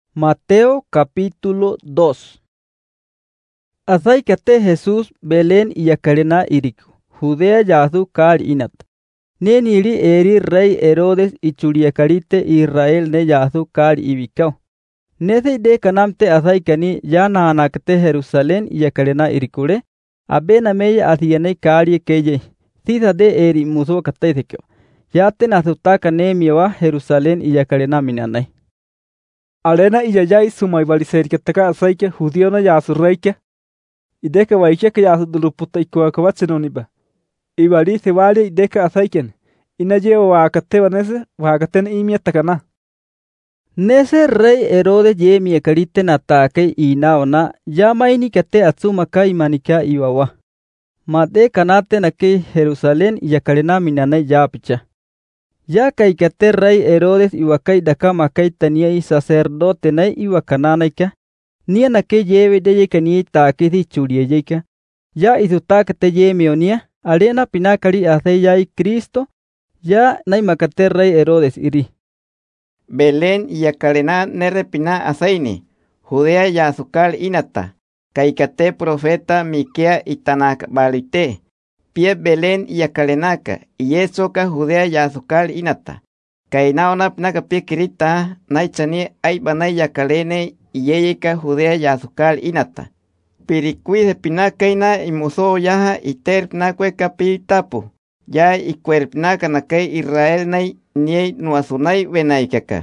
Mateo capítulo 2. Azaikate Jesús Belén y Yacarena iriku, Judea yazu kal inat. Neniri eri rey Herodes y churiakarite Israel ne yazu kal ibikau. Nese de kanamte azaikani yana anakte Jerusalén y Yacarena irikure, abena meya asiane kali keye. Sisa de eri muso kataisekyo. Yaten azutaka nemiwa Jerusalén y Yacarena minanay. Arena iyayay sumay baliserikataka azaike judiona yasu reike. Ideka waike yasu duluputa ikuakabatsenoniba. Ibali sewali ideka azaiken. Inaye wakate vanese wakaten imietakana. Nese rey Herodes yemie karite natake inaona yamaini kate atsumaka imanika iwawa. Made kanate nake Jerusalén Yacarena minanay yapicha. Ya kaikate rey Herodes iwakai dakamakai taniai sacerdote nai iwakananaika. Nia nake yeve de yekani takidi churiyeika. Ya izutakate yemionia. Arena pinakari azeyai Cristo. Ya naimakate rey Herodes iri. Belén y Yacarena nerepina azaini. Judea yazukal inata. Kaikate profeta Miquea itanak balite. Pie Belén y Yacarenaka, y esoka Judea yazukal inata. Kainaona pnaka pie kirita, naichani aibanay Yacarene, y yeyeka Judea yazukal inata. Piricuide pinakaina y muso yaha y terpnakwe kapitapu. Ya y cuerpnaka nakay Israel nay, niey nuasunay venaikaka.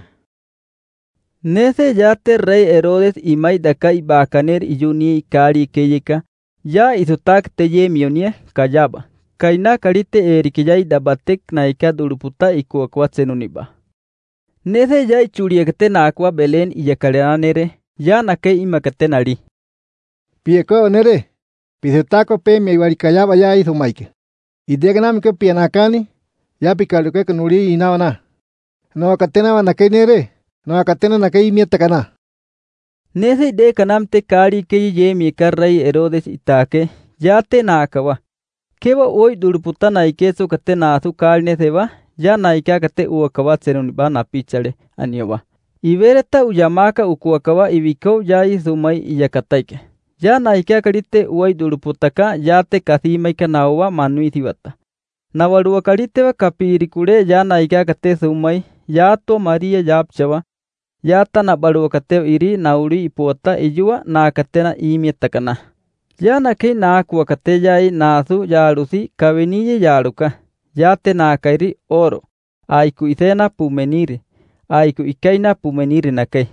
Nese yate rey Herodes y maidakai bakaner y yuni kari keyeka. Ya izutak te yemionie kayaba. Kaina karite erikiyay dabatek naika duruputa ikuakwatsenuniba. Nese ya churiekte nakwa Belén y Yacarena nere. Ya nake imakate nari. Pieko nere. Pizetako pe mi warikayaba ya izumaike. Idegnam ke pianakani. Ya pikaluke kanuri inawana. No akatena nake nere. No akatena nake imietakana. Nese de kanamte kari ke yemi karray Herodes itake yate nakawa. Keba hoy duruputa naikeso kate nasu kalne seba ya naika kate uakawatsenuniba napichale aniwa. Ibereta uyamaka ukuakawa ibiko ya izumay iyakataike. Ya naika karite uay duruputaka yate kasimaika nawa manuisibata. Nawarua karite kapirikure ya naika kate sumay yato Maria yapchawa. Yata na baruakateo iri nauri ipota iyua na katena imietakana. Ya nake na kuakate yai nasu yarusi kaveniye yaruka. Yate na kairi oro. Aiku isena pumeniri. Aiku ikaina pumeniri nake.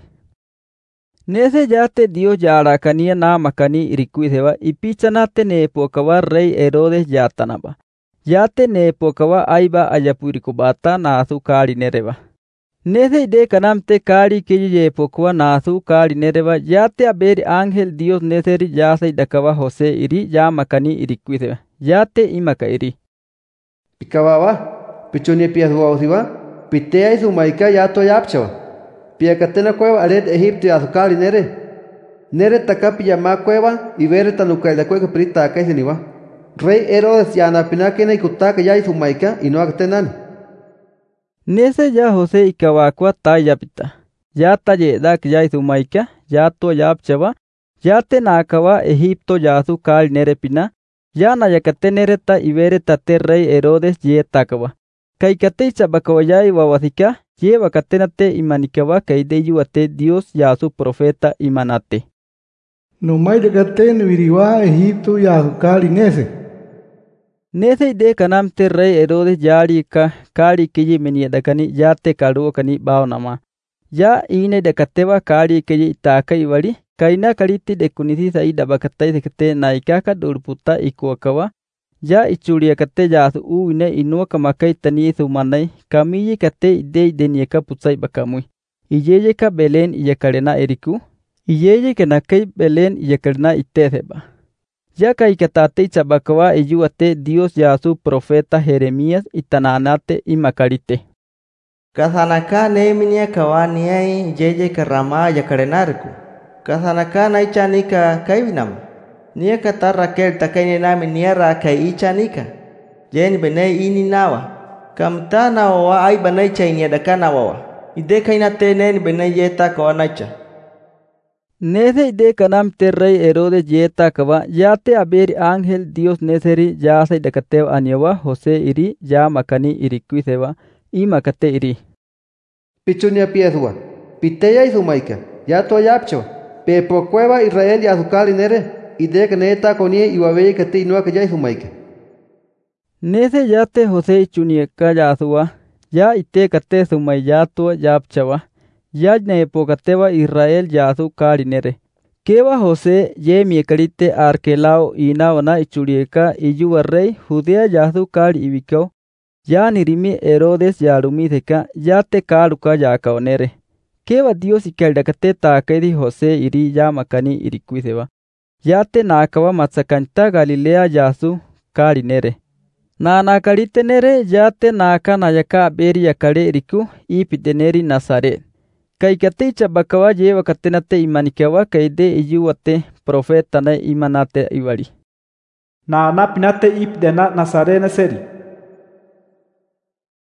Nese yate Dios yarakania na makani irikuiseba ipichanate nepokawa rey Herodes yatanaba. Yate nepokawa aiba ayapurikubata nasu kari nereba. Nese de kanamte kari keye pokwa nasu kari nereva yate aberi ángel Dios neseri yasai dakawa Jose iri ya makani irikuise yate imaka iri. Pikawawa pichonie piazwa osiwa pitea isumaika yato yapchawa. Piakatena cueva aret Egipto yazukali nere takapi yama cueva y vere tanukaila cueva prita akaiseniwa. Rey Herodes yana pinakena ikutaka ya isumaika y no akatenani. Nese ya Jose ikawakwa tayapita. Ya taye dak ya isumaika, ya to yapchava, ya te nakawa Egipto yasu kal nerepina, ya nayakate nereta ibere tate rey Herodes ye takawa. Kaikate chabakawa ya iwawasika, ye wakatenate imanikawa kaideyuate Dios yasu profeta imanate. No maidakate nuiriwa Egipto yasu kal nese. Nese de kanamte rey Herodes yari ka kari kiji meniedakani yate karuokani baonama. Ya ine de kateva kari kiji itaka iwali kaina kariti de kunisi saida bakatai sekete naikaka durputa ikuakawa. Ya ichuria kate yasu uine inuaka makai tani sumanai kamiyi kate ide denieka putsai bakamui. Iyeye ka Belén y Yacarena eriku. Iyeye ka nakai Belén y Yacarena iteseba. Ya kaikatate chabakawa eyuate Dios yasu profeta Jeremías itananate imakarite. Kasanaka neminia kawaniai yeye karama Yacarenarku. Kasanaka naichanika kaivinam. Nia kata Raquel takaini nami niara kai ichanika. Jen benei ini nawa. Kamta nawa ai benei chainia dakana wawa. Ide kainate nen benei yeta kawanaicha. Nese ide kanam te rey Herodes yeta kawa yate aberi ángel Dios neseri yasa idakatew anyawa Jose iri ya makani iri kuisewa imakate iri. Pichunia piezwa, piteya isumaika, ya to yapcho, pe por cueva Israel ya azukali nere, ide que neta konie iwabeye kate inua ya isumaika. Nese yate Jose chunieka yasua, ya ite kate sumay yato yapchawa, ya nepokatewa Israel yasu kali nere. Kewa Jose ye miekalite arkelao inawana ichurieka iyuwa rey Judea yasu kali ibikao, ya nirimi Herodes yarumitheka yate kaluka yakaonere. Kewa Dios ikaldakate takedi Jose iri ya makani iri kuisewa. Yate nakawa matsakanta Galilea yasu kali nere. Na nakalite nere yate naka nayaka beri yakale iriku ipiteneri Nazaret. Kaikate chabakawa ye wakatenate imanikawa kaide iyuwate profeta na imanate iwali. Na napinate ipdena Nazaret neseri.